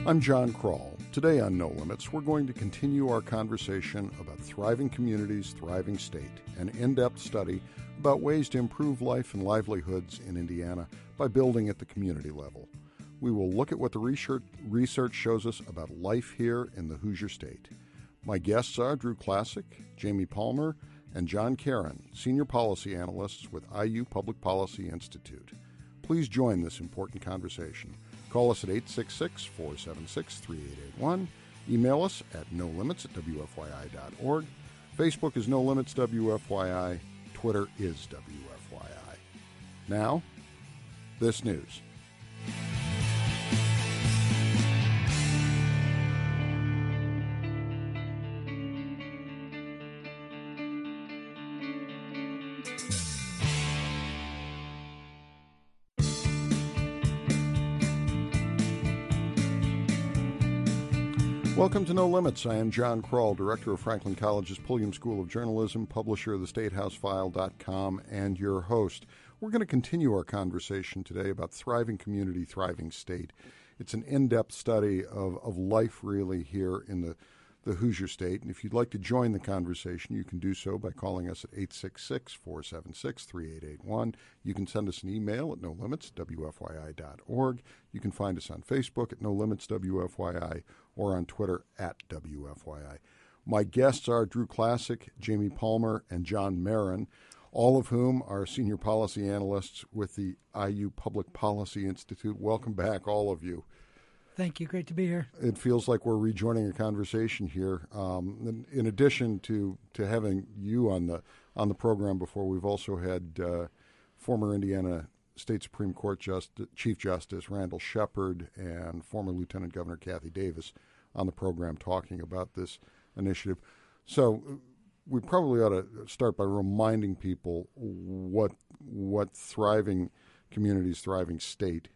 I'm John Kroll. Today on No Limits, we're going to continue our conversation about thriving communities, thriving state, an in-depth study about ways to improve life and livelihoods in Indiana by building at the community level. We will look at what the research shows us about life here in the Hoosier State. My guests are Drew Classic, Jamie Palmer, and John Caron, Senior Policy Analysts with IU Public Policy Institute. Please join this important conversation. Call us at 866-476-3881. Email us at nolimits@wfyi.org. Facebook is No Limits WFYI. Twitter is WFYI. Now, this news. Welcome to No Limits. I am John Kroll, Director of Franklin College's Pulliam School of Journalism, publisher of theStateHouseFile.com, and your host. We're going to continue our conversation today about thriving community, thriving state. It's an in-depth study of life really here in the Hoosier State. And if you'd like to join the conversation, you can do so by calling us at 866-476-3881. You can send us an email at nolimits@wfyi.org. You can find us on Facebook at NoLimitsWFYI or on Twitter at WFYI. My guests are Drew Classic, Jamie Palmer, and John Marin, all of whom are senior policy analysts with the IU Public Policy Institute. Welcome back, all of you. Thank you. Great to be here. It feels like we're rejoining a conversation here. In addition to having you on the program before, we've also had former Indiana State Supreme Court Chief Justice Randall Shepard and former Lieutenant Governor Kathy Davis on the program talking about this initiative. So we probably ought to start by reminding people what thriving communities, thriving state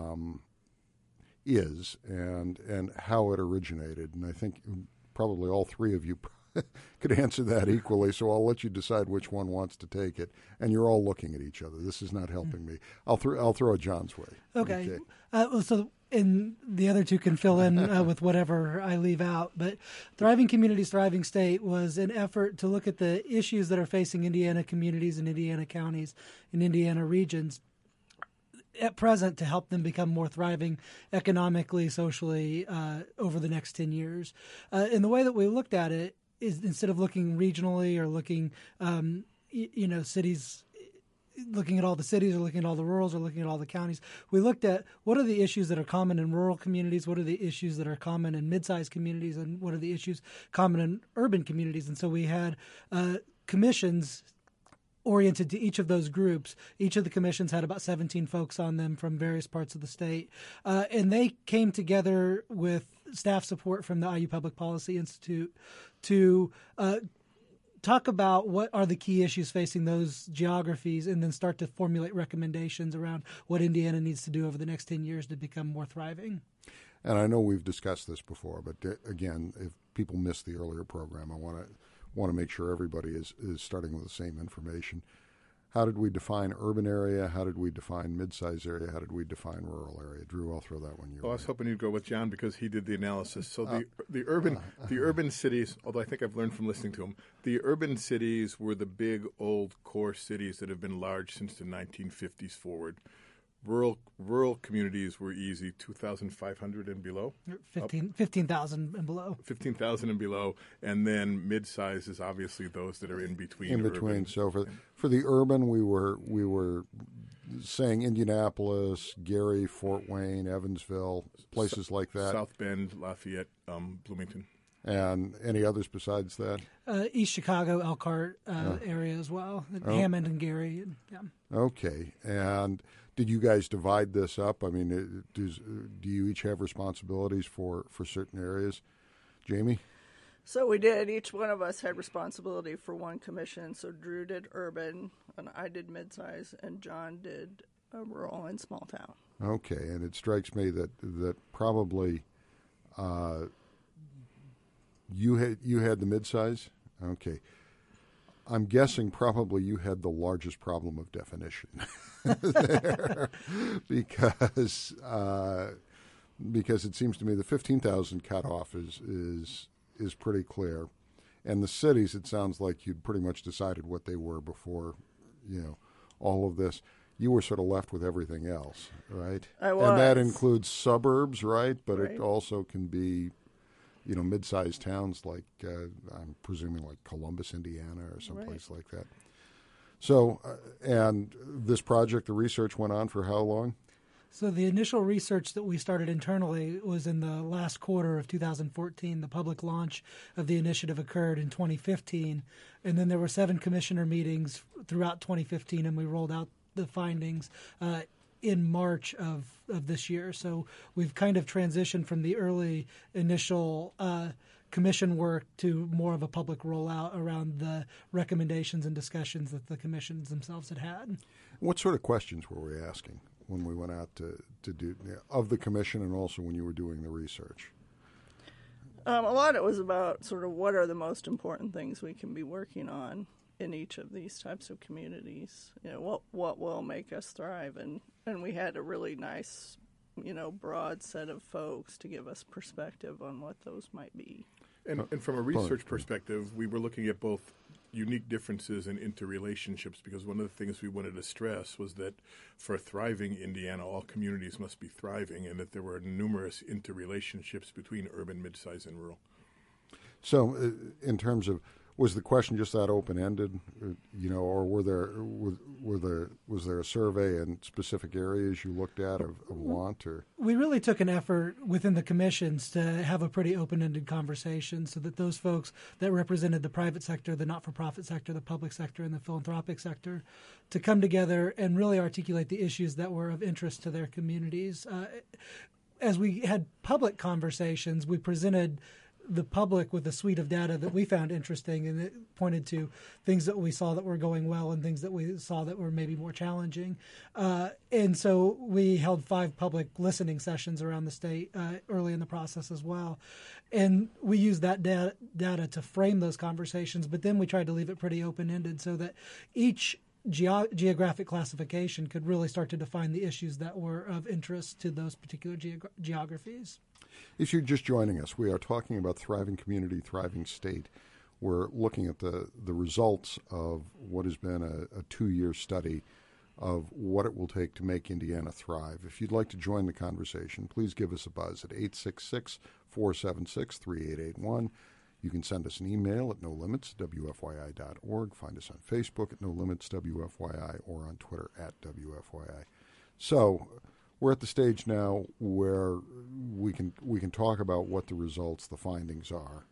is and how it originated. And I think probably all three of you could answer that equally, so I'll let you decide which one wants to take it. And you're all looking at each other. This is not helping me. I'll throw it John's way. Okay. So the other two can fill in with whatever I leave out. But Thriving Communities, Thriving State was an effort to look at the issues that are facing Indiana communities and Indiana counties and Indiana regions at present to help them become more thriving economically, socially over the next 10 years. And the way that we looked at it is instead of looking regionally or looking, cities, looking at all the cities or looking at all the rurals or looking at all the counties, we looked at what are the issues that are common in rural communities, what are the issues that are common in mid-sized communities, and what are the issues common in urban communities. And so we had commissions oriented to each of those groups. Each of the commissions had about 17 folks on them from various parts of the state. And they came together with staff support from the IU Public Policy Institute to talk about what are the key issues facing those geographies and then start to formulate recommendations around what Indiana needs to do over the next 10 years to become more thriving. And I know we've discussed this before, but again, if people missed the earlier program, I want to make sure everybody is starting with the same information. How did we define urban area? How did we define mid-size area? How did we define rural area? Drew, I'll throw that one your way. I was hoping you'd go with John because he did the analysis. So the urban cities, although I think I've learned from listening to him, the urban cities were the big old core cities that have been large since the 1950s forward. Rural communities were easy, 2,500 and below. 15,000 and below. 15,000 and below, and then mid-size is obviously those that are in between. In between. Urban. So for the urban, we were saying Indianapolis, Gary, Fort Wayne, Evansville, places like that. South Bend, Lafayette, Bloomington. And any others besides that? East Chicago, Elkhart area as well. Hammond and Gary. Yeah. Okay. And did you guys divide this up? I mean, do you each have responsibilities for certain areas? Jamie? So we did. Each one of us had responsibility for one commission. So Drew did urban, and I did midsize, and John did rural and small town. Okay. And it strikes me that probably you had the midsize? Okay. I'm guessing probably you had the largest problem of definition there because because it seems to me the 15,000 cutoff is pretty clear. And the cities, it sounds like you'd pretty much decided what they were before, all of this. You were sort of left with everything else, right? I was. And that includes suburbs, right? But Right. it also can be, mid-sized towns like, I'm presuming like Columbus, Indiana or someplace like that. So, and this project, the research went on for how long? So the initial research that we started internally was in the last quarter of 2014. The public launch of the initiative occurred in 2015. And then there were 7 commissioner meetings throughout 2015, and we rolled out the findings in March of this year. So we've kind of transitioned from the early initial commission work to more of a public rollout around the recommendations and discussions that the commissions themselves had had. What sort of questions were we asking when we went out to do of the commission, and also when you were doing the research? A lot it was about sort of what are the most important things we can be working on in each of these types of communities. What will make us thrive, and we had a really nice, broad set of folks to give us perspective on what those might be. And from a research perspective, we were looking at both unique differences and interrelationships, because one of the things we wanted to stress was that for a thriving Indiana, all communities must be thriving, and that there were numerous interrelationships between urban, midsize, and rural. So, in terms of, was the question just that open-ended, or was there a survey in specific areas you looked at of want? Or we really took an effort within the commissions to have a pretty open-ended conversation, so that those folks that represented the private sector, the not-for-profit sector, the public sector, and the philanthropic sector to come together and really articulate the issues that were of interest to their communities. As we had public conversations, we presented the public with a suite of data that we found interesting, and it pointed to things that we saw that were going well and things that we saw that were maybe more challenging. And so we held 5 public listening sessions around the state early in the process as well. And we used that data to frame those conversations, but then we tried to leave it pretty open-ended so that each geographic classification could really start to define the issues that were of interest to those particular geographies. If you're just joining us, we are talking about Thriving Community, Thriving State. We're looking at the results of what has been a 2-year study of what it will take to make Indiana thrive. If you'd like to join the conversation, please give us a buzz at 866-476-3881. You can send us an email at nolimits@wfyi.org. Find us on Facebook at nolimitswfyi or on Twitter at WFYI. So we're at the stage now where we can talk about what the results, the findings are.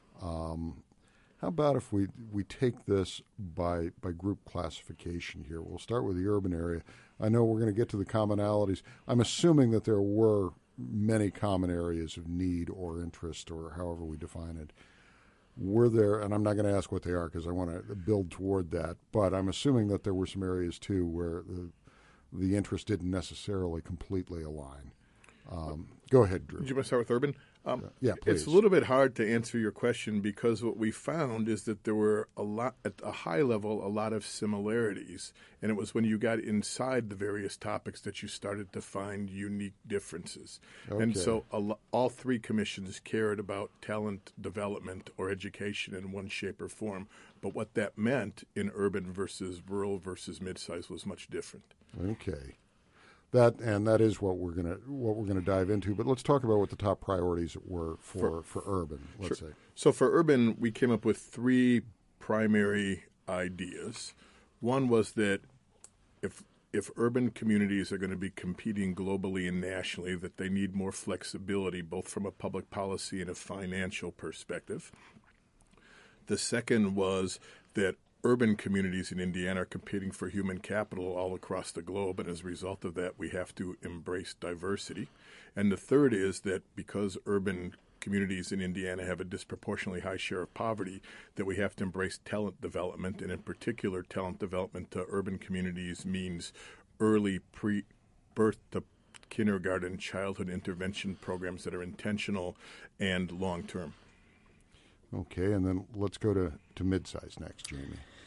How about if we take this by group classification here? We'll start with the urban area. I know we're going to get to the commonalities. I'm assuming that there were many common areas of need or interest, or however we define it. Were there, and I'm not going to ask what they are because I want to build toward that, but I'm assuming that there were some areas too where the interest didn't necessarily completely align. Go ahead, Drew. Do you want to start with urban? Yeah, please. It's a little bit hard to answer your question because what we found is that there were at a high level, a lot of similarities. And it was when you got inside the various topics that you started to find unique differences. Okay. And so all 3 commissions cared about talent development or education in one shape or form. But what that meant in urban versus rural versus midsize was much different. Okay. That is what we're gonna dive into. But let's talk about what the top priorities were for urban. Let's say. So for urban, we came up with 3 primary ideas. One was that if urban communities are going to be competing globally and nationally, that they need more flexibility, both from a public policy and a financial perspective. The second was that urban communities in Indiana are competing for human capital all across the globe, and as a result of that, we have to embrace diversity. And the third is that because urban communities in Indiana have a disproportionately high share of poverty, that we have to embrace talent development, and in particular, talent development to urban communities means early pre-birth to kindergarten childhood intervention programs that are intentional and long-term. Okay, and then let's go to midsize next, Jamie.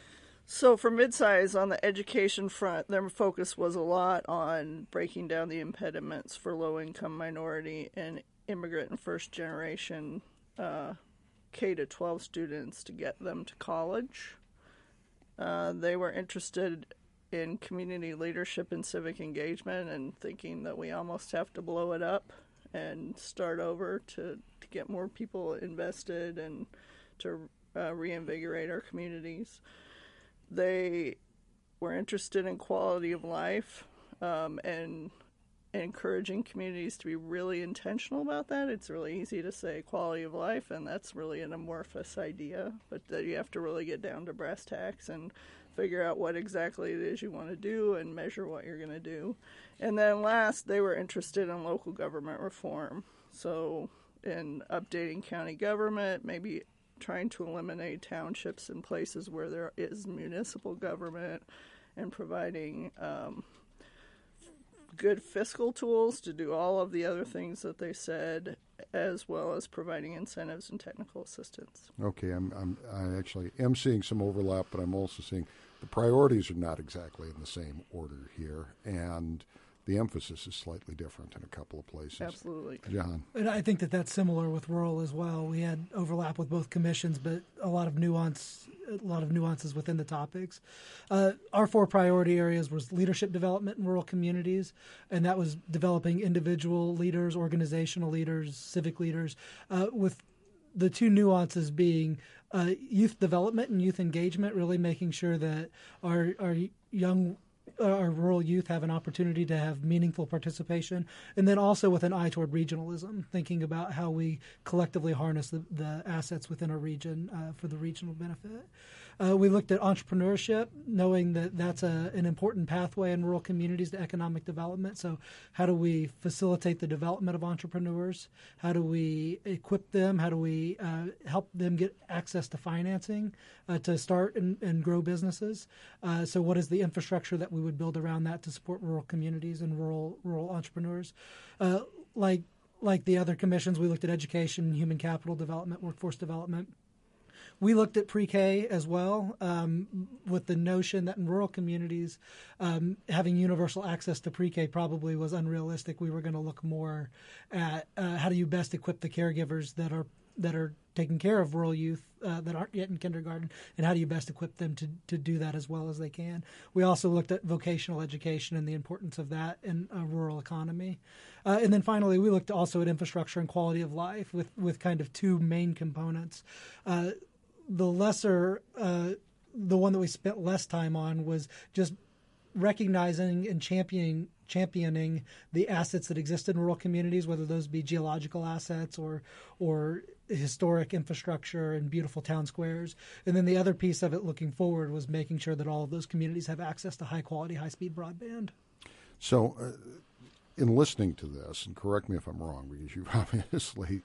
So for midsize, on the education front, their focus was a lot on breaking down the impediments for low-income minority and immigrant and first-generation K-12 students to get them to college. They were interested in community leadership and civic engagement and thinking that we almost have to blow it up and start over to get more people invested and to reinvigorate our communities. They were interested in quality of life and encouraging communities to be really intentional about that. It's really easy to say quality of life, and that's really an amorphous idea, but that you have to really get down to brass tacks and figure out what exactly it is you want to do and measure what you're going to do. And then last, they were interested in local government reform. So in updating county government, maybe trying to eliminate townships in places where there is municipal government, and providing good fiscal tools to do all of the other things that they said, as well as providing incentives and technical assistance. Okay, I actually am seeing some overlap, but I'm also seeing the priorities are not exactly in the same order here, and the emphasis is slightly different in a couple of places. Absolutely. John? And I think that that's similar with rural as well. We had overlap with both commissions, but a lot of nuances within the topics. Our 4 priority areas was leadership development in rural communities, and that was developing individual leaders, organizational leaders, civic leaders, with the 2 nuances being youth development and youth engagement, really making sure that our rural youth have an opportunity to have meaningful participation, and then also with an eye toward regionalism, thinking about how we collectively harness the assets within our region for the regional benefit. We looked at entrepreneurship, knowing that that's an important pathway in rural communities to economic development. So how do we facilitate the development of entrepreneurs? How do we equip them? How do we help them get access to financing to start and grow businesses? So what is the infrastructure that we would build around that to support rural communities and rural entrepreneurs? Like the other commissions, we looked at education, human capital development, workforce development. We looked at pre-K as well, with the notion that in rural communities, having universal access to pre-K probably was unrealistic. We were going to look more at how do you best equip the caregivers that are taking care of rural youth that aren't yet in kindergarten, and how do you best equip them to do that as well as they can. We also looked at vocational education and the importance of that in a rural economy. And then finally, we looked also at infrastructure and quality of life with kind of 2 main components. The one that we spent less time on was just recognizing and championing the assets that exist in rural communities, whether those be geological assets or historic infrastructure and beautiful town squares. And then the other piece of it looking forward was making sure that all of those communities have access to high-quality, high-speed broadband. So in listening to this, and correct me if I'm wrong, because you've obviously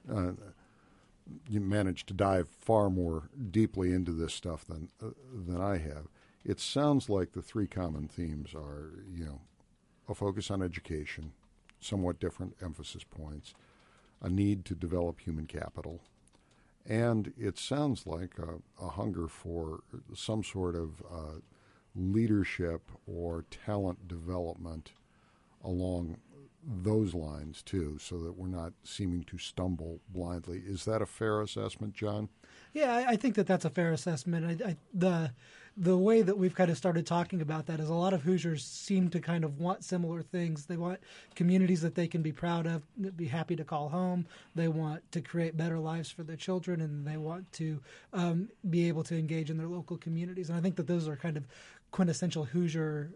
you managed to dive far more deeply into this stuff than I have. It sounds like the 3 common themes are, a focus on education, somewhat different emphasis points, a need to develop human capital, and it sounds like a hunger for some sort of leadership or talent development along those lines too, so that we're not seeming to stumble blindly. Is that a fair assessment, John? Yeah, I think that that's a fair assessment. The way that we've kind of started talking about that is a lot of Hoosiers seem to kind of want similar things. They want communities that they can be proud of, be happy to call home. They want to create better lives for their children, and they want to be able to engage in their local communities. And I think that those are kind of quintessential Hoosier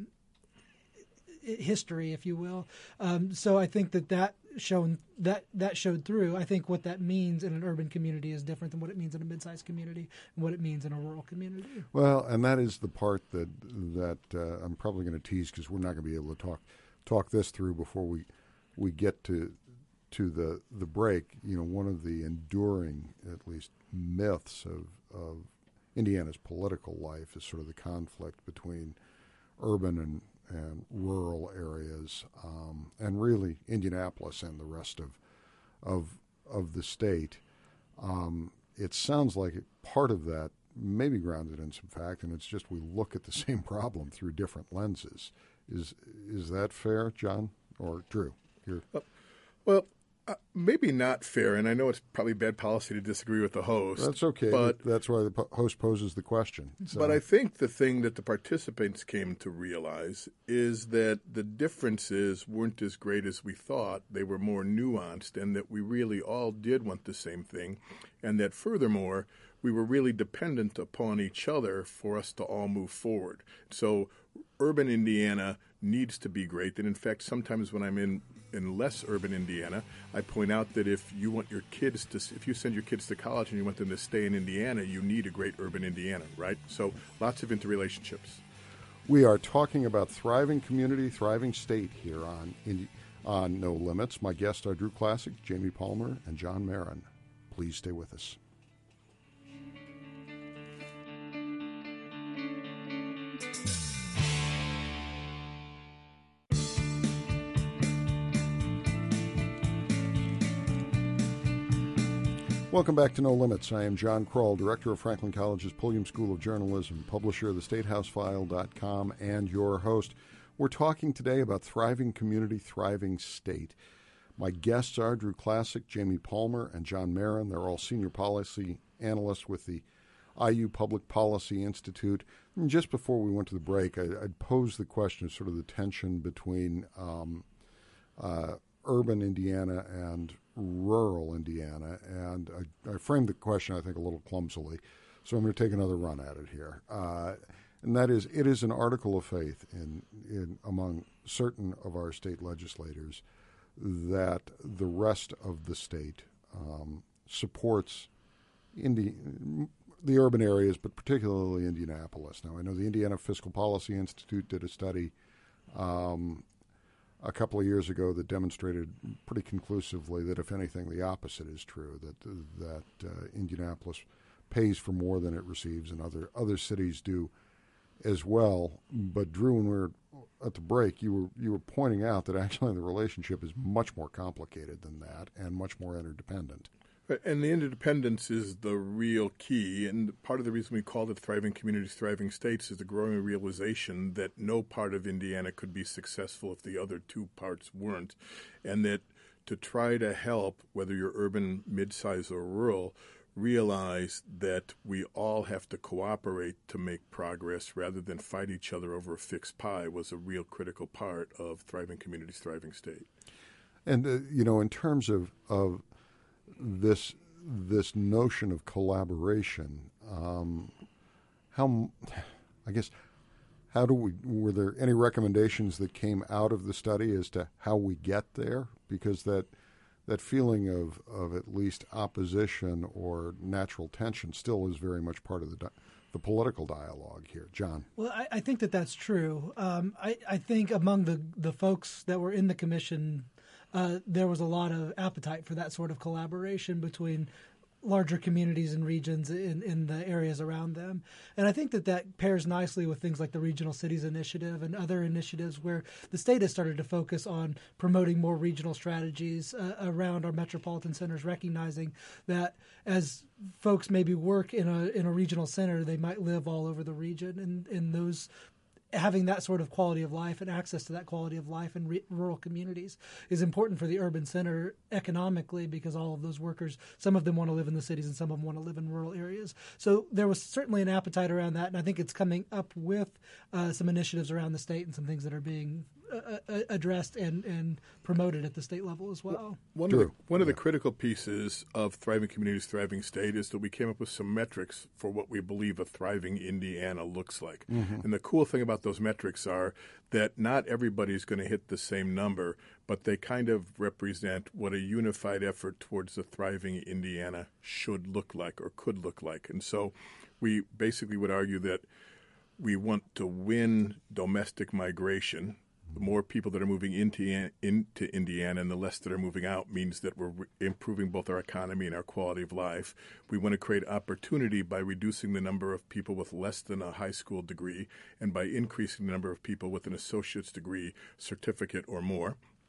history, if you will. So I think that showed through. I think what that means in an urban community is different than what it means in a mid-sized community and what it means in a rural community. Well, and that is the part that I'm probably going to tease, because we're not going to be able to talk this through before we get to the break. One of the enduring, at least, myths of Indiana's political life is sort of the conflict between urban and rural areas, and really Indianapolis and the rest of the state. It sounds like part of that may be grounded in some fact, and it's just we look at the same problem through different lenses. Is that fair, John or Drew? Well, maybe not fair, and I know it's probably bad policy to disagree with the host. That's okay, but that's why the host poses the question. So. But I think the thing that the participants came to realize is that the differences weren't as great as we thought. They were more nuanced, and that we really all did want the same thing, and that furthermore, we were really dependent upon each other for us to all move forward. So urban Indiana needs to be great, and in fact, sometimes when I'm in less urban Indiana, I point out that if you send your kids to college and you want them to stay in Indiana, you need a great urban Indiana, right? So lots of interrelationships. We are talking about thriving community, thriving state here on No Limits. My guests are Drew Classic, Jamie Palmer, and John Marin. Please stay with us. Welcome back to No Limits. I am John Kroll, Director of Franklin College's Pulliam School of Journalism, publisher of thestatehousefile.com, and your host. We're talking today about thriving community, thriving state. My guests are Drew Classic, Jamie Palmer, and John Marin. They're all senior policy analysts with the IU Public Policy Institute. And just before we went to the break, I'd posed the question of sort of the tension between urban Indiana and rural Indiana, and I framed the question, I think, a little clumsily, so I'm going to take another run at it here. And that is, it is an article of faith in among certain of our state legislators that the rest of the state supports the urban areas, but particularly Indianapolis. Now, I know the Indiana Fiscal Policy Institute did a study a couple of years ago that demonstrated pretty conclusively that, if anything, the opposite is true, that Indianapolis pays for more than it receives, and other cities do as well. But Drew, when we were at the break, you were pointing out that actually the relationship is much more complicated than that and much more interdependent. And the interdependence is the real key, and part of the reason we called it Thriving Communities, Thriving States is the growing realization that no part of Indiana could be successful if the other two parts weren't, and that to try to help, whether you're urban, mid-size, or rural, realize that we all have to cooperate to make progress rather than fight each other over a fixed pie was a real critical part of Thriving Communities, Thriving State. And, in terms of this notion of collaboration, were there any recommendations that came out of the study as to how we get there? Because that feeling of at least opposition or natural tension still is very much part of the political dialogue here. John? Well, I think that's true. I think among the folks that were in the commission, there was a lot of appetite for that sort of collaboration between larger communities and regions in the areas around them. And I think that pairs nicely with things like the Regional Cities Initiative and other initiatives where the state has started to focus on promoting more regional strategies around our metropolitan centers, recognizing that as folks maybe work in a regional center, they might live all over the region, and those having that sort of quality of life and access to that quality of life in rural communities is important for the urban center economically, because all of those workers, some of them want to live in the cities and some of them want to live in rural areas. So there was certainly an appetite around that, and I think it's coming up with some initiatives around the state and some things that are being addressed and promoted at the state level as well. One of the critical pieces of Thriving Communities, Thriving State is that we came up with some metrics for what we believe a thriving Indiana looks like. Mm-hmm. And the cool thing about those metrics are that not everybody's going to hit the same number, but they kind of represent what a unified effort towards a thriving Indiana should look like or could look like. And so we basically would argue that we want to win domestic migration. The more people that are moving into Indiana and the less that are moving out means that we're improving both our economy and our quality of life. We want to create opportunity by reducing the number of people with less than a high school degree and by increasing the number of people with an associate's degree, certificate, or more.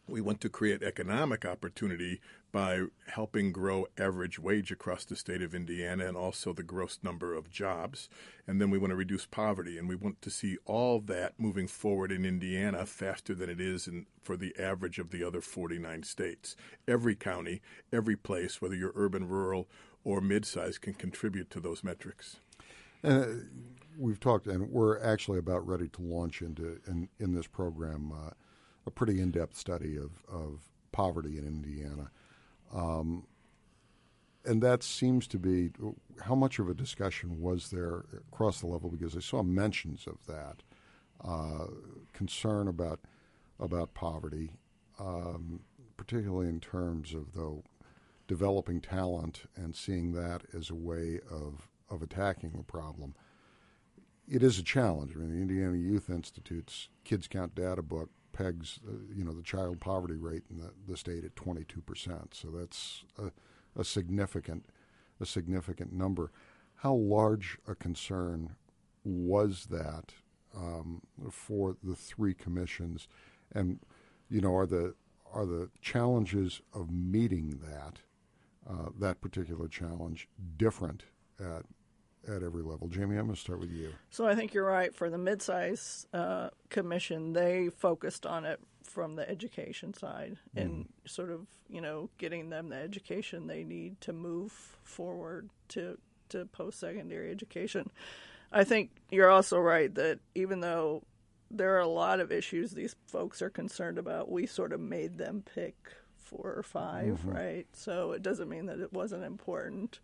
We want to create economic opportunity by helping grow average wage across the state of Indiana and also the gross number of jobs. And then we want to reduce poverty, and we want to see all that moving forward in Indiana faster than it is for the average of the other 49 states. Every county, every place, whether you're urban, rural, or mid-size, can contribute to those metrics. We've talked, and we're actually about ready to launch into in this program a pretty in-depth study of poverty in Indiana. And that seems to be, how much of a discussion was there across the level? Because I saw mentions of that, concern about poverty, particularly in terms of, though, developing talent and seeing that as a way of attacking the problem. It is a challenge. I mean, the Indiana Youth Institute's Kids Count data book pegs, the child poverty rate in the state at 22%. So that's a significant number. How large a concern was that for the three commissions, and are the challenges of meeting that particular challenge different at every level? Jamie, I'm going to start with you. So I think you're right. For the midsize commission, they focused on it from the education side and sort of, getting them the education they need to move forward to post-secondary education. I think you're also right that even though there are a lot of issues these folks are concerned about, we sort of made them pick 4 or 5, right? So it doesn't mean that it wasn't important.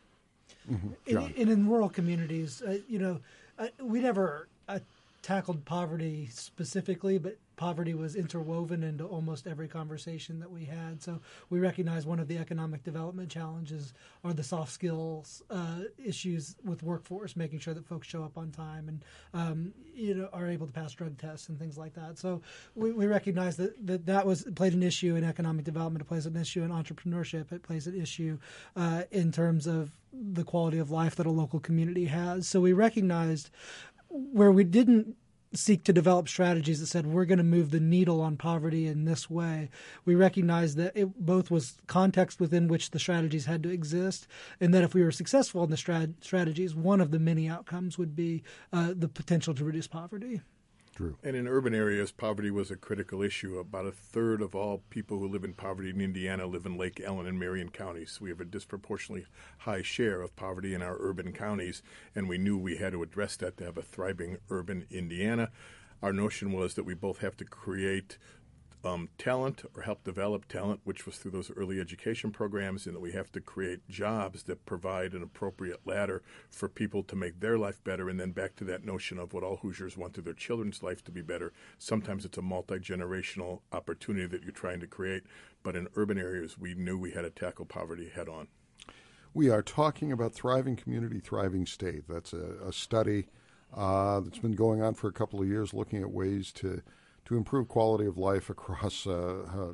And in rural communities, we never tackled poverty specifically, but poverty was interwoven into almost every conversation that we had. So we recognize one of the economic development challenges are the soft skills issues with workforce, making sure that folks show up on time and are able to pass drug tests and things like that. So we recognize that played an issue in economic development. It plays an issue in entrepreneurship. It plays an issue in terms of the quality of life that a local community has. So we recognized where we didn't seek to develop strategies that said we're going to move the needle on poverty in this way. We recognized that it both was context within which the strategies had to exist, and that if we were successful in the strategies, one of the many outcomes would be the potential to reduce poverty. Drew. And in urban areas, poverty was a critical issue. About a third of all people who live in poverty in Indiana live in Lake Ellen and Marion counties. We have a disproportionately high share of poverty in our urban counties, and we knew we had to address that to have a thriving urban Indiana. Our notion was that we both have to create talent or help develop talent, which was through those early education programs, and that we have to create jobs that provide an appropriate ladder for people to make their life better. And then back to that notion of what all Hoosiers want through their children's life to be better. Sometimes it's a multi-generational opportunity that you're trying to create, but in urban areas, we knew we had to tackle poverty head on. We are talking about Thriving Community, Thriving State. That's a study that's been going on for a couple of years, looking at ways to improve quality of life across a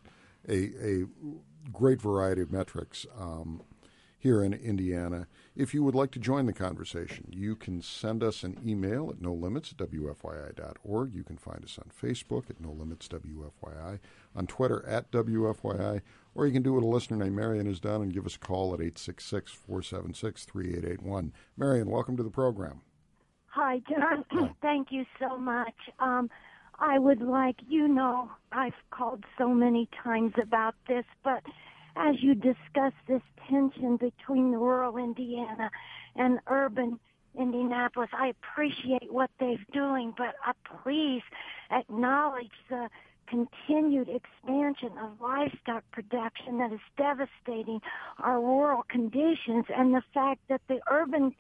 great variety of metrics here in Indiana. If you would like to join the conversation, you can send us an email at nolimits@wfyi.org. You can find us on Facebook at nolimitswfyi, on Twitter at WFYI, or you can do what a listener named Marion has done and give us a call at 866-476-3881. Marion, welcome to the program. Hi, John. Hi. Thank you so much. I would like, I've called so many times about this, but as you discuss this tension between rural Indiana and urban Indianapolis, I appreciate what they're doing, but please acknowledge the continued expansion of livestock production that is devastating our rural conditions, and the fact that the urban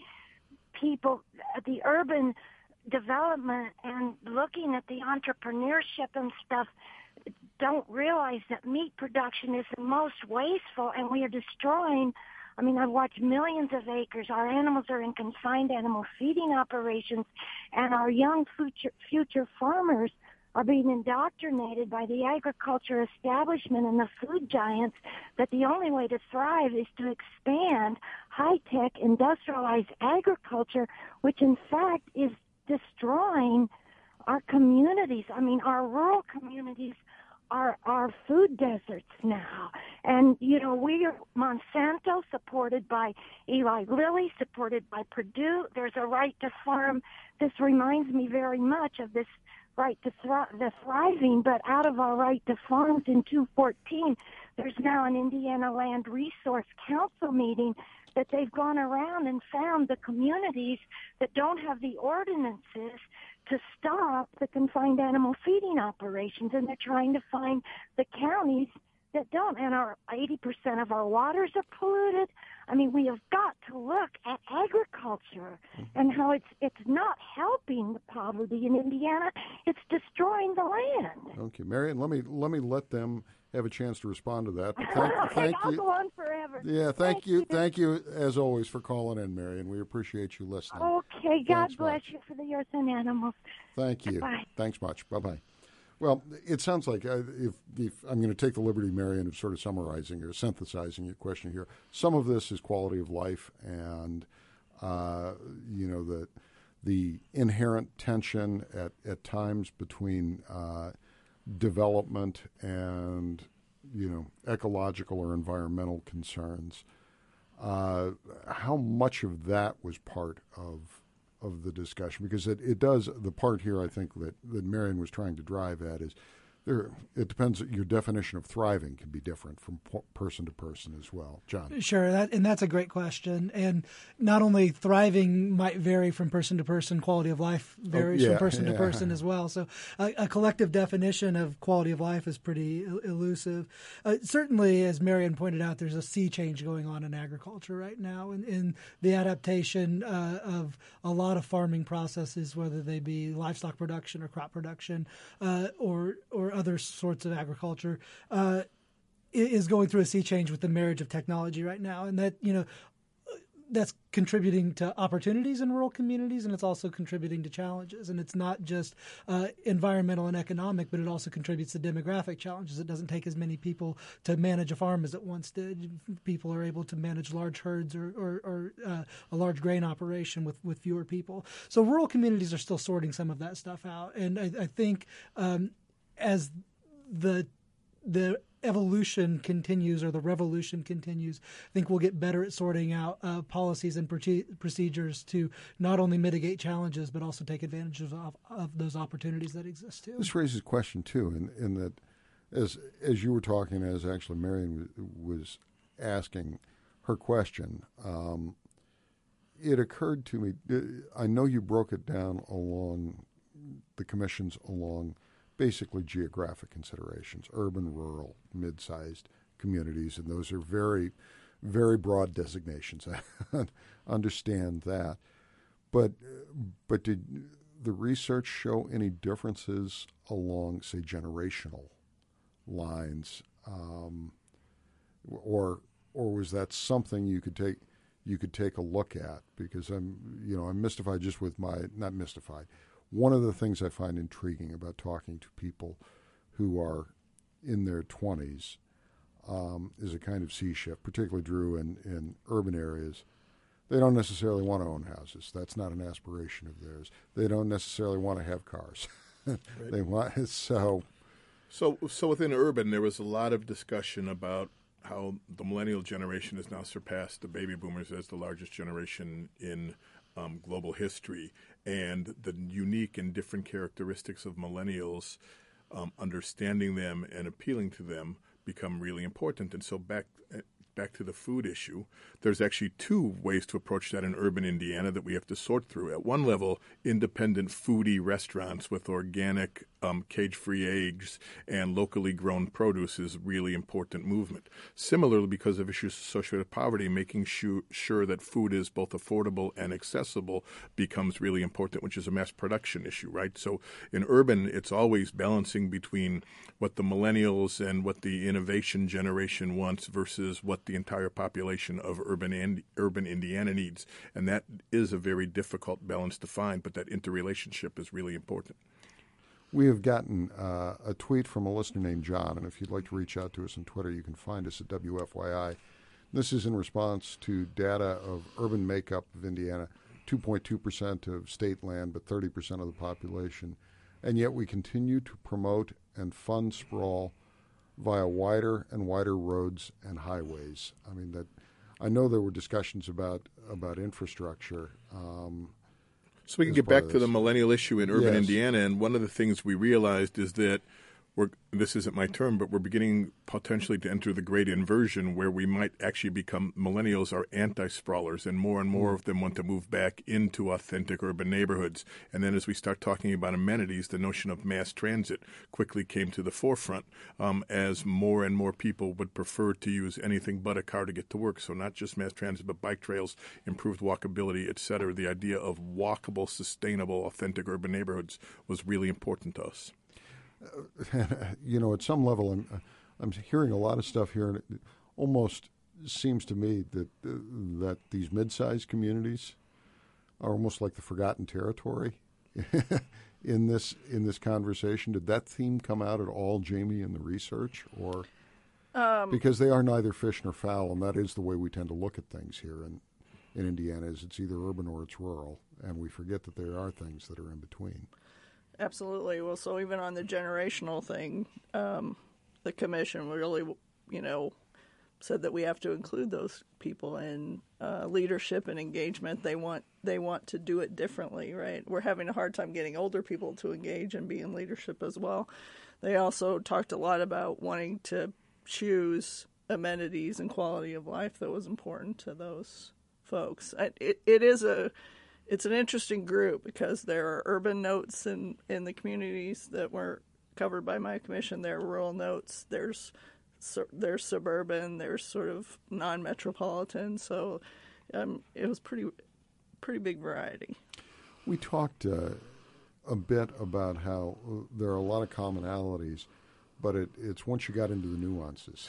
development and looking at the entrepreneurship and stuff don't realize that meat production is the most wasteful, and we are destroying. I've watched millions of acres. Our animals are in confined animal feeding operations, and our young future farmers are being indoctrinated by the agriculture establishment and the food giants that the only way to thrive is to expand high-tech industrialized agriculture, which in fact is destroying our communities. Our rural communities are food deserts now. And, we are Monsanto, supported by Eli Lilly, supported by Purdue. There's a right to farm. This reminds me very much of this right to the thriving, but out of our right to farms in 2014, there's now an Indiana Land Resource Council meeting that they've gone around and found the communities that don't have the ordinances to stop the confined animal feeding operations, and they're trying to find the counties that don't. And 80% of our waters are polluted. I mean, we have got to look at agriculture and how it's not helping the poverty in Indiana. It's destroying the land. Okay, Marion, let me let them have a chance to respond to that. But I'll go on forever. Yeah, thank you. Thank you, as always, for calling in, Marion. We appreciate you listening. Okay, God bless you for the earth and animals. Thank you. Bye. Thanks much. Bye-bye. Well, it sounds like if I'm going to take the liberty, Marion, of sort of summarizing or synthesizing your question here, some of this is quality of life and, the inherent tension at times between development and, ecological or environmental concerns. How much of that was part of the discussion? Because it does, the part here I think that Marion was trying to drive at is it depends. Your definition of thriving can be different from person to person as well. John? Sure, that's a great question. And not only thriving might vary from person to person, quality of life varies from person to person as well. So a collective definition of quality of life is pretty elusive. Certainly, as Marion pointed out, there's a sea change going on in agriculture right now, in the adaptation of a lot of farming processes, whether they be livestock production or crop production or other sorts of agriculture, is going through a sea change with the marriage of technology right now. And that, that's contributing to opportunities in rural communities, and it's also contributing to challenges. And it's not just environmental and economic, but it also contributes to demographic challenges. It doesn't take as many people to manage a farm as it once did. People are able to manage large herds or a large grain operation with fewer people. So rural communities are still sorting some of that stuff out. And I think as the evolution continues or the revolution continues, I think we'll get better at sorting out policies and procedures to not only mitigate challenges but also take advantage of those opportunities that exist too. This raises a question too, in that as you were talking, as actually Marion was asking her question, it occurred to me. I know you broke it down along the commissions along basically geographic considerations, urban, rural, mid-sized communities, and those are very, very broad designations. I understand that. But did the research show any differences along, say, generational lines, or was that something you could take a look at? Because I'm mystified just with not mystified. One of the things I find intriguing about talking to people who are in their 20s is a kind of sea shift, particularly, Drew, in urban areas. They don't necessarily want to own houses. That's not an aspiration of theirs. They don't necessarily want to have cars. Right. They want so within urban, there was a lot of discussion about how the millennial generation has now surpassed the baby boomers as the largest generation in global history, and the unique and different characteristics of millennials, understanding them and appealing to them become really important. And so back to the food issue, there's actually two ways to approach that in urban Indiana that we have to sort through. At one level, independent foodie restaurants with organic, cage-free eggs and locally grown produce is really important movement. Similarly, because of issues associated with poverty, making sure that food is both affordable and accessible becomes really important, which is a mass production issue, right? So in urban, it's always balancing between what the millennials and what the innovation generation wants versus what the entire population of urban Indiana needs. And that is a very difficult balance to find, but that interrelationship is really important. We have gotten a tweet from a listener named John, and if you'd like to reach out to us on Twitter, you can find us at WFYI. This is in response to data of urban makeup of Indiana, 2.2% of state land, but 30% of the population. and yet we continue to promote and fund sprawl via wider and wider roads and highways. I mean, that I know there were discussions about infrastructure. So we can get back to the millennial issue in urban Indiana, and one of the things we realized is that this isn't my term, but we're beginning potentially to enter the great inversion where we might actually become, millennials are anti-sprawlers, and more of them want to move back into authentic urban neighborhoods. And then as we start talking about amenities, the notion of mass transit quickly came to the forefront as more and more people would prefer to use anything but a car to get to work. So not just mass transit, but bike trails, improved walkability, et cetera. The idea of walkable, sustainable, authentic urban neighborhoods was really important to us. At some level, I'm hearing a lot of stuff here, and it almost seems to me that these mid-sized communities are almost like the forgotten territory in this conversation. Did that theme come out at all, Jamie, in the research, or because they are neither fish nor fowl, and that is the way we tend to look at things here in Indiana? Is it's either urban or it's rural, and we forget that there are things that are in between. Absolutely. Well, so even on the generational thing, the commission really, said that we have to include those people in leadership and engagement. They want to do it differently, right? We're having a hard time getting older people to engage and be in leadership as well. They also talked a lot about wanting to choose amenities and quality of life that was important to those folks. It's an interesting group because there are urban notes in the communities that were covered by my commission. There are rural notes. There's suburban. There's sort of non-metropolitan. So it was pretty big variety. We talked a bit about how there are a lot of commonalities, but it's once you got into the nuances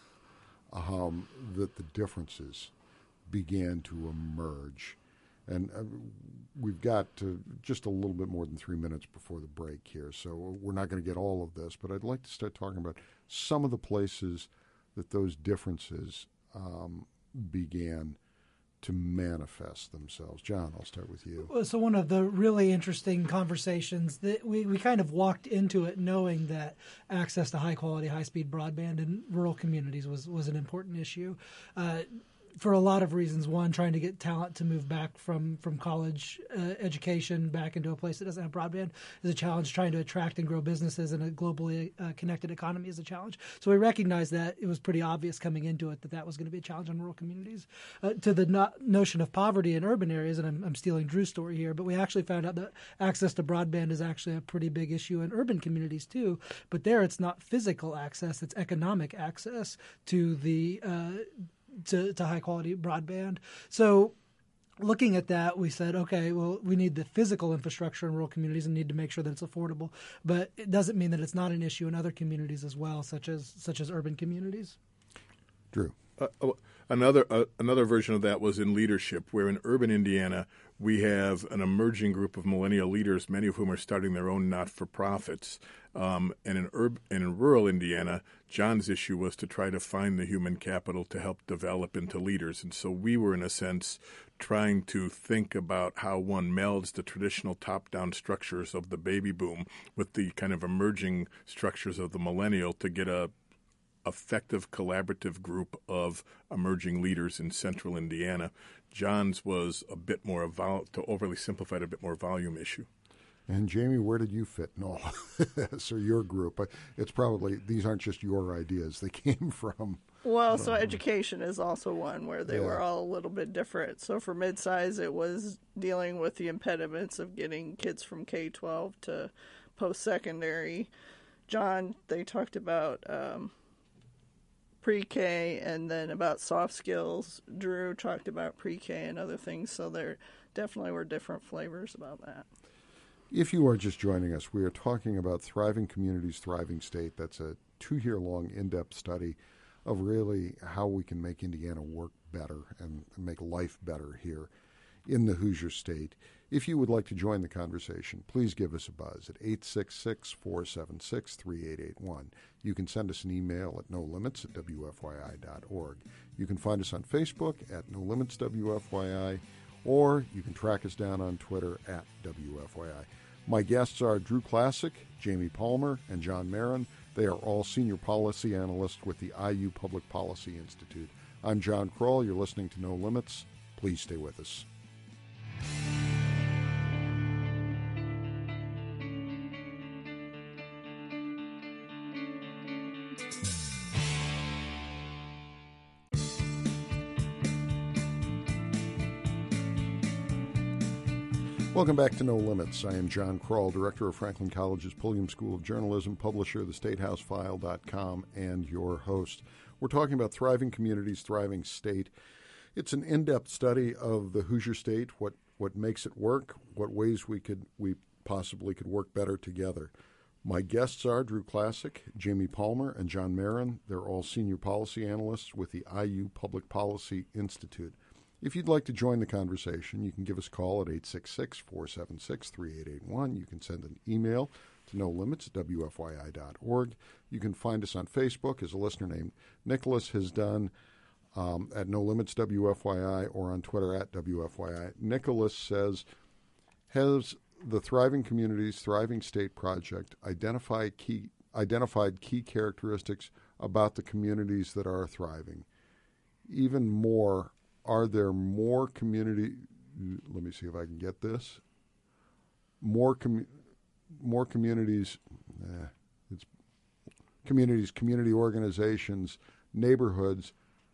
that the differences began to emerge. And we've got just a little bit more than 3 minutes before the break here, so we're not going to get all of this, but I'd like to start talking about some of the places that those differences began to manifest themselves. John, I'll start with you. So one of the really interesting conversations that we kind of walked into it knowing that access to high-quality, high-speed broadband in rural communities was an important issue. For a lot of reasons. One, trying to get talent to move back from college education back into a place that doesn't have broadband is a challenge. Trying to attract and grow businesses in a globally connected economy is a challenge. So we recognized that it was pretty obvious coming into it that was going to be a challenge in rural communities. To the notion of poverty in urban areas, and I'm stealing Drew's story here, but we actually found out that access to broadband is actually a pretty big issue in urban communities too. But there it's not physical access, it's economic access to the to high-quality broadband. So looking at that, we said, okay, well, we need the physical infrastructure in rural communities and need to make sure that it's affordable. But it doesn't mean that it's not an issue in other communities as well, such as urban communities. Drew. Another version of that was in leadership, where in urban Indiana we have an emerging group of millennial leaders, many of whom are starting their own not-for-profits. And in rural Indiana, John's issue was to try to find the human capital to help develop into leaders. And so we were, in a sense, trying to think about how one melds the traditional top-down structures of the baby boom with the kind of emerging structures of the millennial to get a effective collaborative group of emerging leaders in central Indiana. John's was a bit more, to overly simplify it, a bit more volume issue. And Jamie, where did you fit in all this, or your group? It's probably, these aren't just your ideas. They came from... Well, so education is also one where they were all a little bit different. So for midsize, it was dealing with the impediments of getting kids from K-12 to post-secondary. John, they talked about... pre-K and then about soft skills. Drew talked about pre-K and other things, so there definitely were different flavors about that. If you are just joining us, we are talking about Thriving Communities, Thriving State. That's a 2-year-long in-depth study of really how we can make Indiana work better and make life better here in the Hoosier State. If you would like to join the conversation, please give us a buzz at 866-476-3881. You can send us an email at nolimits@wfyi.org. You can find us on Facebook at NoLimitsWFYI, or you can track us down on Twitter at WFYI. My guests are Drew Classic, Jamie Palmer, and John Marin. They are all senior policy analysts with the IU Public Policy Institute. I'm John Kroll. You're listening to No Limits. Please stay with us. Welcome back to No Limits. I am John Kroll, director of Franklin College's Pulliam School of Journalism, publisher of theStateHouseFile.com, and your host. We're talking about thriving communities, thriving state. It's an in-depth study of the Hoosier State, what makes it work, what ways we possibly could work better together. My guests are Drew Classic, Jamie Palmer, and John Marin. They're all senior policy analysts with the IU Public Policy Institute. If you'd like to join the conversation, you can give us a call at 866-476-3881. You can send an email to nolimits@wfyi.org. You can find us on Facebook, as a listener named Nicholas has done, at No Limits WFYI, or on Twitter at WFYI. Nicholas says, has the Thriving Communities, Thriving State Project identified key characteristics about the communities that are thriving? Even more, are there more community? Let me see if I can get this. More communities. Community organizations, neighborhoods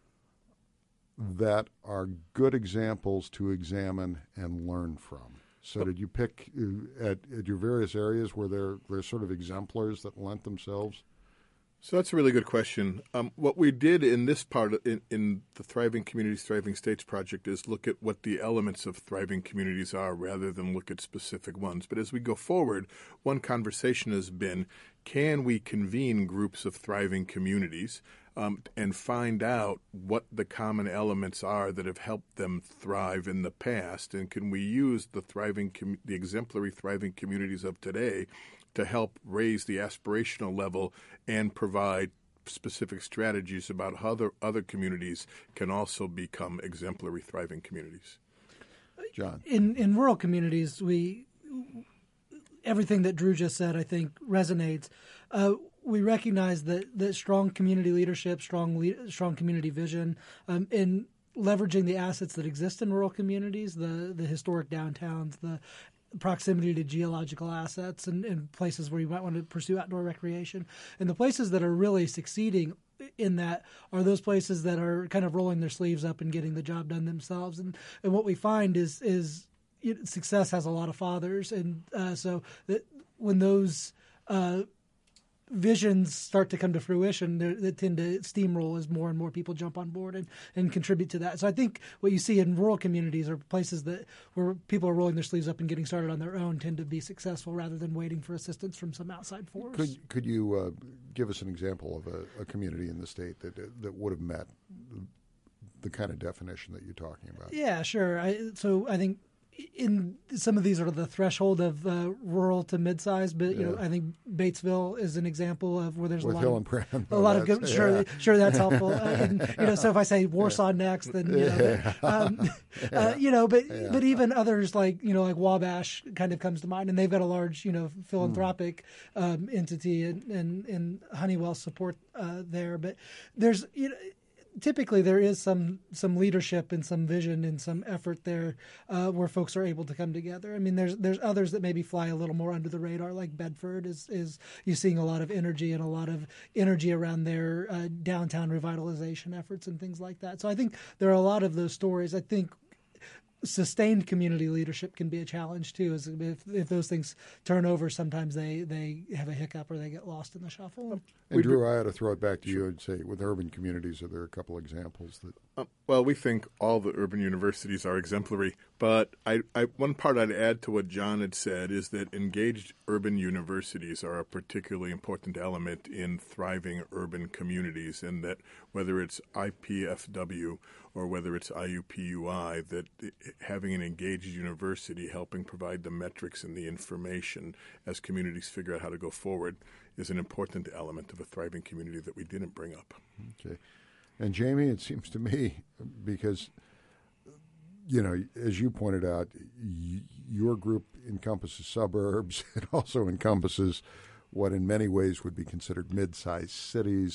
that are good examples to examine and learn from. So, did you pick at your various areas where they're sort of exemplars that lent themselves? So that's a really good question. What we did in this part, in the Thriving Communities, Thriving States project, is look at what the elements of thriving communities are rather than look at specific ones. But as we go forward, one conversation has been, can we convene groups of thriving communities and find out what the common elements are that have helped them thrive in the past? And can we use the exemplary thriving communities of today to help raise the aspirational level and provide specific strategies about how other communities can also become exemplary thriving communities? John? In rural communities, everything that Drew just said, I think, resonates. We recognize that strong community leadership, strong community vision, in leveraging the assets that exist in rural communities, the historic downtowns, the proximity to geological assets and places where you might want to pursue outdoor recreation. And the places that are really succeeding in that are those places that are kind of rolling their sleeves up and getting the job done themselves. And what we find is success has a lot of fathers. And so that when those visions start to come to fruition, they tend to steamroll as more and more people jump on board and contribute to that. So I think what you see in rural communities are places where people are rolling their sleeves up and getting started on their own tend to be successful rather than waiting for assistance from some outside force. Could you give us an example of a community in the state that would have met the kind of definition that you're talking about? Yeah, sure. So I think in some of these are the threshold of rural to mid-size, but I think Batesville is an example of where there's a lot of good. Sure, that's helpful. So if I say Warsaw next, then but even others like Wabash kind of comes to mind, and they've got a large philanthropic entity and Honeywell support there. But there's typically there is some leadership and some vision and some effort there where folks are able to come together. I mean, there's others that maybe fly a little more under the radar, like Bedford is you're seeing a lot of energy around their downtown revitalization efforts and things like that. So I think there are a lot of those stories. I think sustained community leadership can be a challenge too. Is if those things turn over, sometimes they have a hiccup or they get lost in the shuffle. And Drew, I ought to throw it back to you and say, with urban communities, are there a couple examples that? Well, we think all the urban universities are exemplary, but one part I'd add to what John had said is that engaged urban universities are a particularly important element in thriving urban communities, and that whether it's IPFW or whether it's IUPUI, that having an engaged university helping provide the metrics and the information as communities figure out how to go forward is an important element of a thriving community that we didn't bring up. Okay. And Jamie, it seems to me, because as you pointed out, your group encompasses suburbs. It also encompasses what in many ways would be considered mid-sized cities,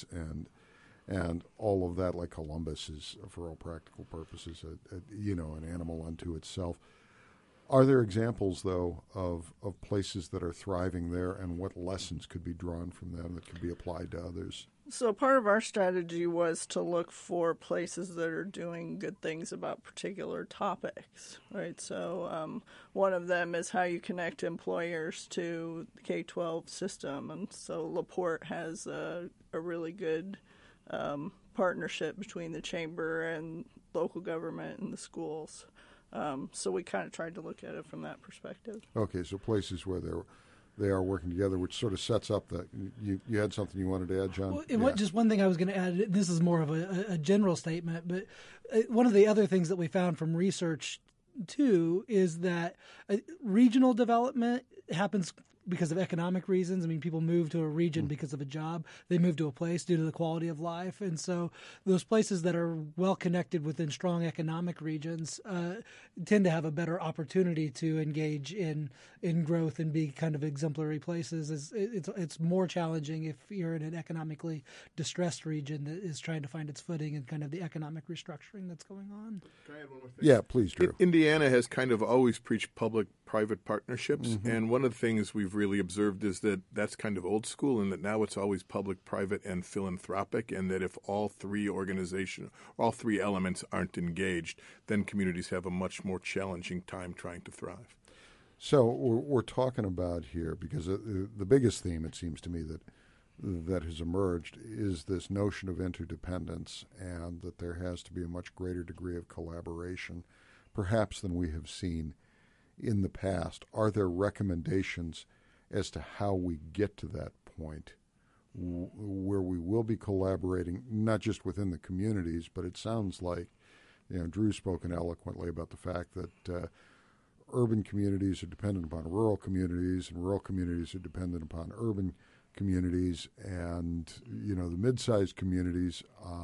and all of that, like Columbus is, for all practical purposes, an animal unto itself. Are there examples, though, of places that are thriving there, and what lessons could be drawn from them that could be applied to others? So part of our strategy was to look for places that are doing good things about particular topics, right? So one of them is how you connect employers to the K-12 system. And so LaPorte has a really good partnership between the chamber and local government and the schools. So we kind of tried to look at it from that perspective. Okay, so places where they are working together, which sort of sets up that you had something you wanted to add, John? Well, just one thing I was going to add, this is more of a general statement, but one of the other things that we found from research, too, is that regional development happens because of economic reasons. I mean, people move to a region because of a job. They move to a place due to the quality of life. And so those places that are well connected within strong economic regions tend to have a better opportunity to engage in growth and be kind of exemplary places. It's more challenging if you're in an economically distressed region that is trying to find its footing and kind of the economic restructuring that's going on. Can I add one more thing? Yeah, please, Drew. Indiana has kind of always preached public-private partnerships, and one of the things we've really observed is that that's kind of old school, and that now it's always public, private, and philanthropic, and that if all three elements aren't engaged, then communities have a much more challenging time trying to thrive. So we're talking about here, because the biggest theme, it seems to me, that has emerged is this notion of interdependence, and that there has to be a much greater degree of collaboration, perhaps than we have seen in the past. Are there recommendations as to how we get to that point where we will be collaborating, not just within the communities, but it sounds like, Drew's spoken eloquently about the fact that urban communities are dependent upon rural communities, and rural communities are dependent upon urban communities, and the mid-sized communities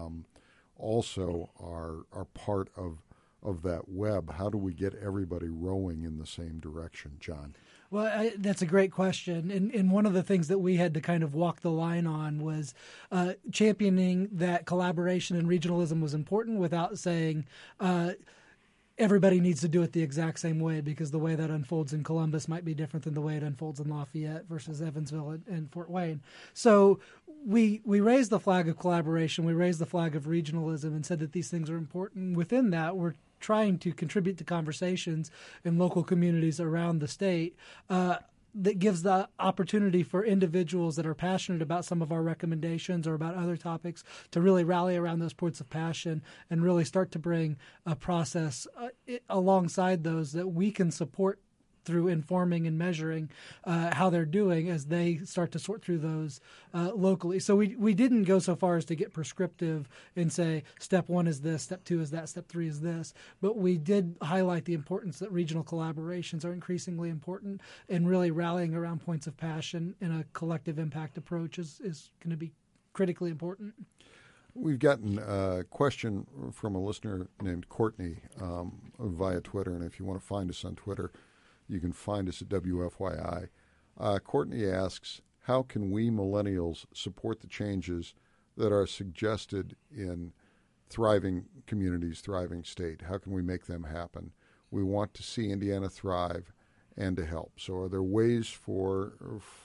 also are part of that web. How do we get everybody rowing in the same direction, John? Well, that's a great question. And one of the things that we had to kind of walk the line on was championing that collaboration and regionalism was important without saying everybody needs to do it the exact same way, because the way that unfolds in Columbus might be different than the way it unfolds in Lafayette versus Evansville and Fort Wayne. So we raised the flag of collaboration, we raised the flag of regionalism, and said that these things are important. Within that, we're trying to contribute to conversations in local communities around the state that gives the opportunity for individuals that are passionate about some of our recommendations or about other topics to really rally around those points of passion and really start to bring a process alongside those that we can support through informing and measuring how they're doing as they start to sort through those locally. So we didn't go so far as to get prescriptive and say step 1 is this, step 2 is that, step 3 is this. But we did highlight the importance that regional collaborations are increasingly important, and really rallying around points of passion in a collective impact approach is going to be critically important. We've gotten a question from a listener named Courtney via Twitter, and if you want to find us on Twitter, you can find us at WFYI. Courtney asks, how can we millennials support the changes that are suggested in thriving communities, thriving state? How can we make them happen? We want to see Indiana thrive and to help. So are there ways for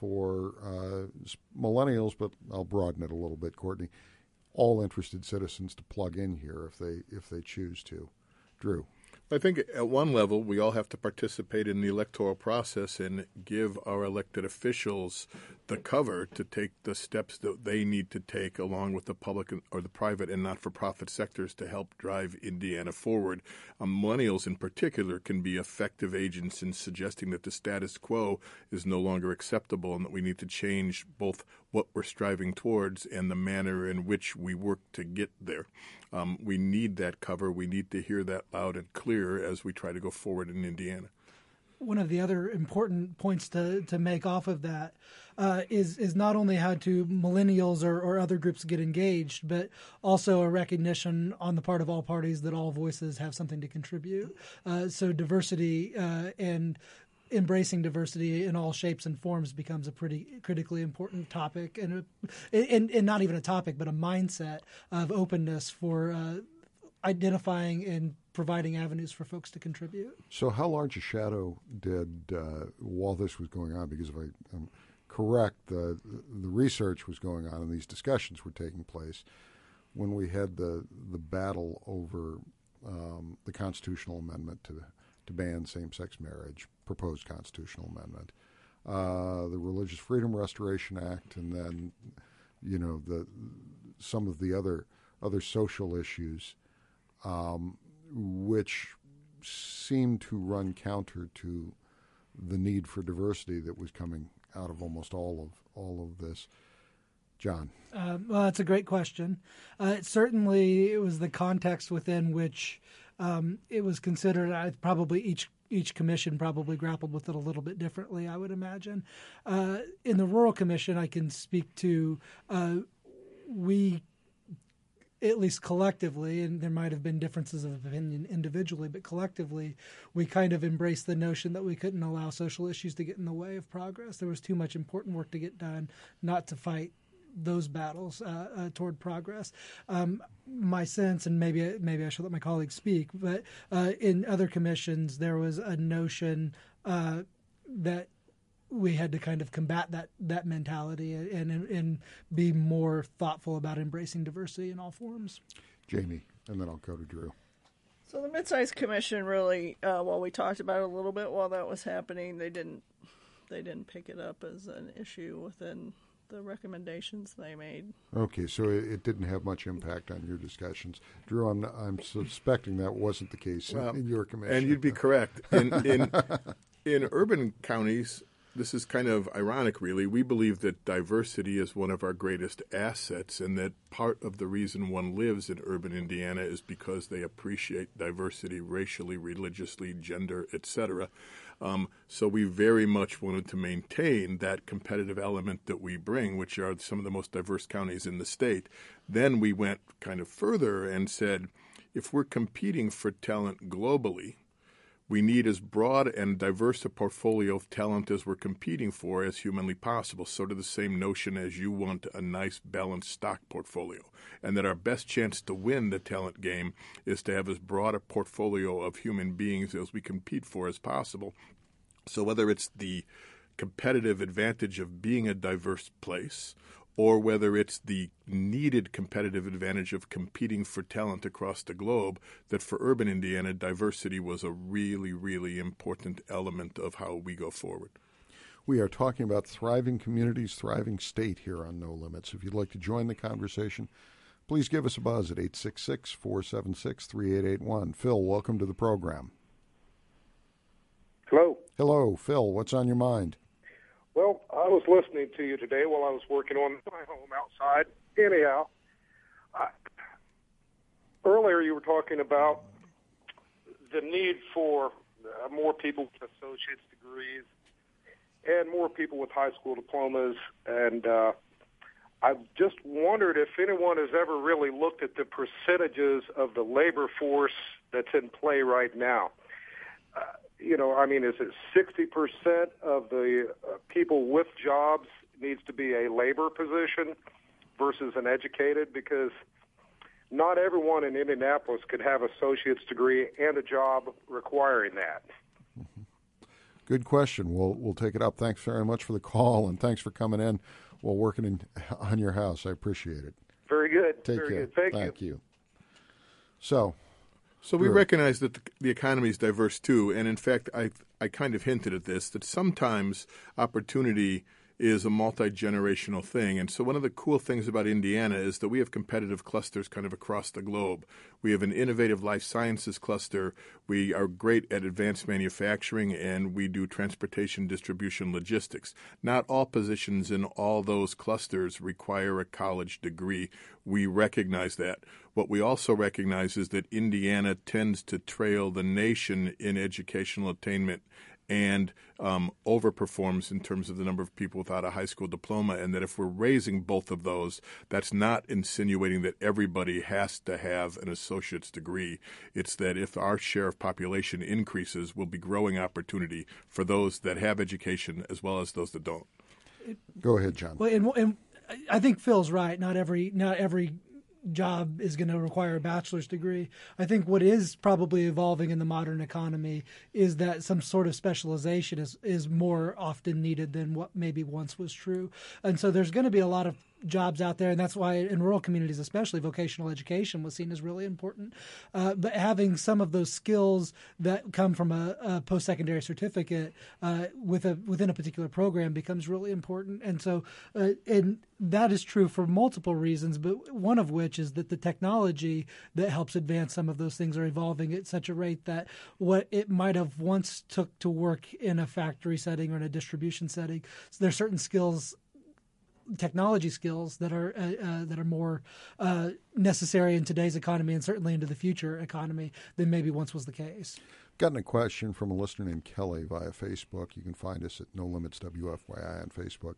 millennials, but I'll broaden it a little bit, Courtney, all interested citizens to plug in here if they choose to? Drew. I think at one level, we all have to participate in the electoral process and give our elected officials the cover to take the steps that they need to take along with the public or the private and not-for-profit sectors to help drive Indiana forward. Millennials in particular can be effective agents in suggesting that the status quo is no longer acceptable and that we need to change both what we're striving towards and the manner in which we work to get there. We need that cover. We need to hear that loud and clear as we try to go forward in Indiana. one of the other important points to make off of that is not only how to millennials or other groups get engaged, but also a recognition on the part of all parties that all voices have something to contribute. So diversity and embracing diversity in all shapes and forms becomes a pretty critically important topic, and not even a topic, but a mindset of openness for identifying and providing avenues for folks to contribute. So how large a shadow did, while this was going on, because if I'm correct, the research was going on and these discussions were taking place when we had the battle over the constitutional amendment to ban same-sex marriage, proposed constitutional amendment, the Religious Freedom Restoration Act, and then, some of the other social issues, which seemed to run counter to the need for diversity that was coming out of almost all of this. John? Well, that's a great question. Certainly, it was the context within which it was considered. Probably each commission probably grappled with it a little bit differently, I would imagine. In the Rural Commission, I can speak to we, at least collectively, and there might have been differences of opinion individually, but collectively, we kind of embraced the notion that we couldn't allow social issues to get in the way of progress. There was too much important work to get done, not to fight those battles toward progress. My sense, and maybe I should let my colleagues speak, but in other commissions there was a notion that we had to kind of combat that mentality and be more thoughtful about embracing diversity in all forms. Jamie, and then I'll go to Drew. So the Mid-Size Commission really, while we talked about it a little bit while that was happening, they didn't pick it up as an issue within the recommendations they made. Okay, so it didn't have much impact on your discussions. Drew, I'm suspecting that wasn't the case in your commission. And you'd be correct. In urban counties, this is kind of ironic, really. We believe that diversity is one of our greatest assets, and that part of the reason one lives in urban Indiana is because they appreciate diversity racially, religiously, gender, etc. So we very much wanted to maintain that competitive element that we bring, which are some of the most diverse counties in the state. Then we went kind of further and said, if we're competing for talent globally, we need as broad and diverse a portfolio of talent as we're competing for as humanly possible, sort of the same notion as you want a nice balanced stock portfolio, and that our best chance to win the talent game is to have as broad a portfolio of human beings as we compete for as possible. So whether it's the competitive advantage of being a diverse place, or whether it's the needed competitive advantage of competing for talent across the globe, that for urban Indiana, diversity was a really, really important element of how we go forward. We are talking about thriving communities, thriving state here on No Limits. If you'd like to join the conversation, please give us a buzz at 866-476-3881. Phil, welcome to the program. Hello. Hello, Phil. What's on your mind? Well, I was listening to you today while I was working on my home outside. Anyhow, earlier you were talking about the need for more people with associate's degrees and more people with high school diplomas. And I've just wondered if anyone has ever really looked at the percentages of the labor force that's in play right now. Is it 60% of the people with jobs needs to be a labor position versus an educated? Because not everyone in Indianapolis could have an associate's degree and a job requiring that. Good question. We'll take it up. Thanks very much for the call, and thanks for coming in while working on your house. I appreciate it. Very good. Take Very care. Good. Thank you. So we recognize that the economy is diverse, too. And, in fact, I kind of hinted at this, that sometimes opportunity is a multi-generational thing. And so one of the cool things about Indiana is that we have competitive clusters kind of across the globe. We have an innovative life sciences cluster. We are great at advanced manufacturing, and we do transportation, distribution, logistics. Not all positions in all those clusters require a college degree. We recognize that. What we also recognize is that Indiana tends to trail the nation in educational attainment and overperforms in terms of the number of people without a high school diploma, and that if we're raising both of those, that's not insinuating that everybody has to have an associate's degree. It's that if our share of population increases, we'll be growing opportunity for those that have education as well as those that don't. Go ahead, John. Well, and I think Phil's right. Not every job is going to require a bachelor's degree. I think what is probably evolving in the modern economy is that some sort of specialization is more often needed than what maybe once was true. And so there's going to be a lot of jobs out there, and that's why in rural communities especially vocational education was seen as really important. But having some of those skills that come from a post-secondary certificate within a particular program becomes really important. And so and that is true for multiple reasons, but one of which is that the technology that helps advance some of those things are evolving at such a rate that what it might have once took to work in a factory setting or in a distribution setting, so there are certain skills, technology skills that are more necessary in today's economy and certainly into the future economy than maybe once was the case. Gotten a question from a listener named Kelly via Facebook. You can find us at No Limits WFYI on Facebook.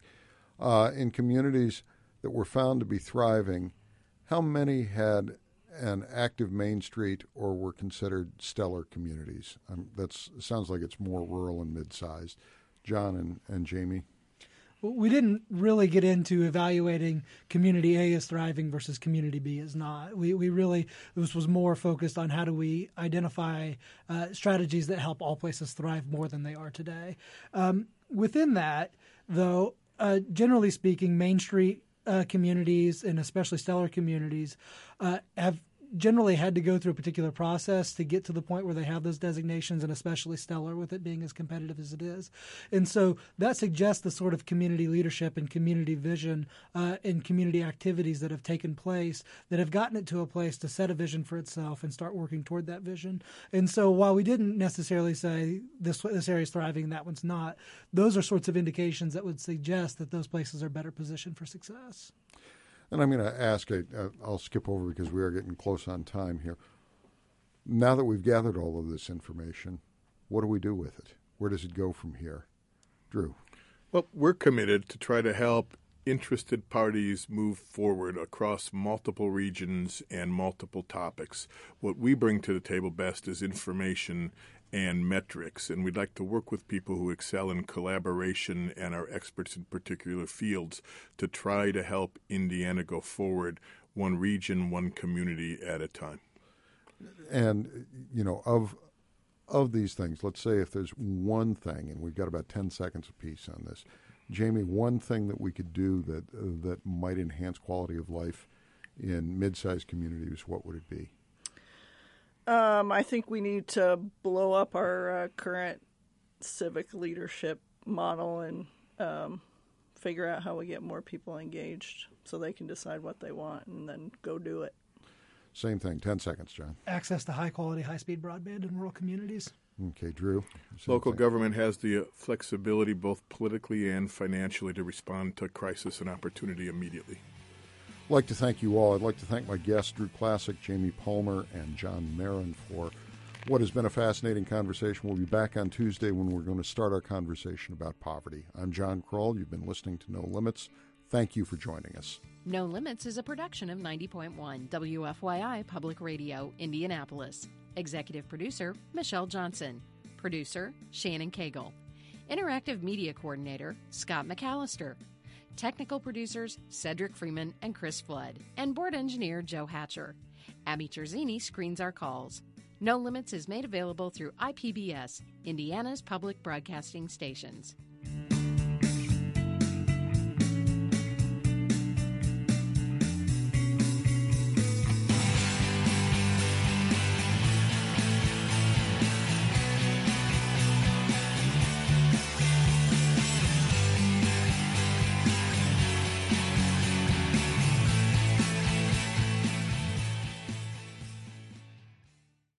In communities that were found to be thriving, how many had an active Main Street or were considered stellar communities? That sounds like it's more rural and mid-sized. John and Jamie? We didn't really get into evaluating community A is thriving versus community B is not. We really, this was more focused on how do we identify strategies that help all places thrive more than they are today. Within that, though, generally speaking, Main Street communities and especially stellar communities have generally had to go through a particular process to get to the point where they have those designations, and especially stellar with it being as competitive as it is. And so that suggests the sort of community leadership and community vision and community activities that have taken place that have gotten it to a place to set a vision for itself and start working toward that vision. And so while we didn't necessarily say this area is thriving and that one's not, those are sorts of indications that would suggest that those places are better positioned for success. And I'm going to ask, I'll skip over because we are getting close on time here. Now that we've gathered all of this information, what do we do with it? Where does it go from here? Drew. Well, we're committed to try to help interested parties move forward across multiple regions and multiple topics. What we bring to the table best is information and metrics, and we'd like to work with people who excel in collaboration and are experts in particular fields to try to help Indiana go forward one region, one community at a time. And, you know, of these things, let's say if there's one thing, and we've got about 10 seconds apiece on this, Jamie, one thing that we could do that might enhance quality of life in mid-sized communities, what would it be? I think we need to blow up our current civic leadership model and figure out how we get more people engaged so they can decide what they want and then go do it. Same thing. 10 seconds, John. Access to high-quality, high-speed broadband in rural communities. Okay, Drew. Local government has the flexibility both politically and financially to respond to crisis and opportunity immediately. I'd like to thank you all. I'd like to thank my guests, Drew Classic, Jamie Palmer, and John Marin, for what has been a fascinating conversation. We'll be back on Tuesday when we're going to start our conversation about poverty. I'm John Kroll. You've been listening to No Limits. Thank you for joining us. No Limits is a production of 90.1 WFYI Public Radio, Indianapolis. Executive producer, Michelle Johnson. Producer, Shannon Cagle. Interactive Media Coordinator, Scott McAllister. Technical producers, Cedric Freeman and Chris Flood. And board engineer, Joe Hatcher. Abby Terzini screens our calls. No Limits is made available through IPBS, Indiana's public broadcasting stations.